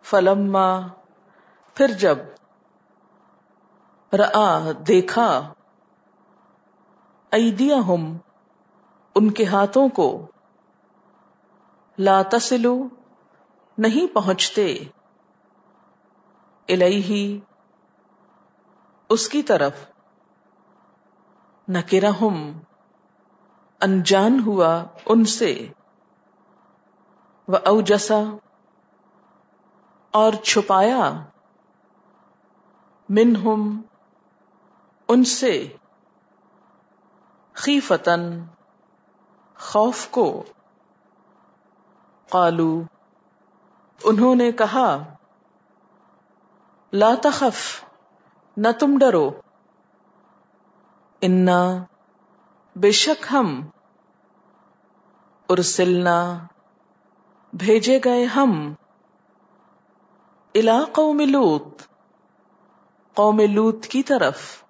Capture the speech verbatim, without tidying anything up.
فلما پھر جب رآ دیکھا ایدیہم ان کے ہاتھوں کو لا تصلو نہیں پہنچتے الیہ اس کی طرف نکرہم انجان ہوا ان سے وأوجس اور چھپایا منہم ان سے خیفتن خوف کو قالو انہوں نے کہا لا تخف نہ تم ڈرو انا بے شک ہم ارسلنا بھیجے گئے ہم الی قوم لوط قوم لوط کی طرف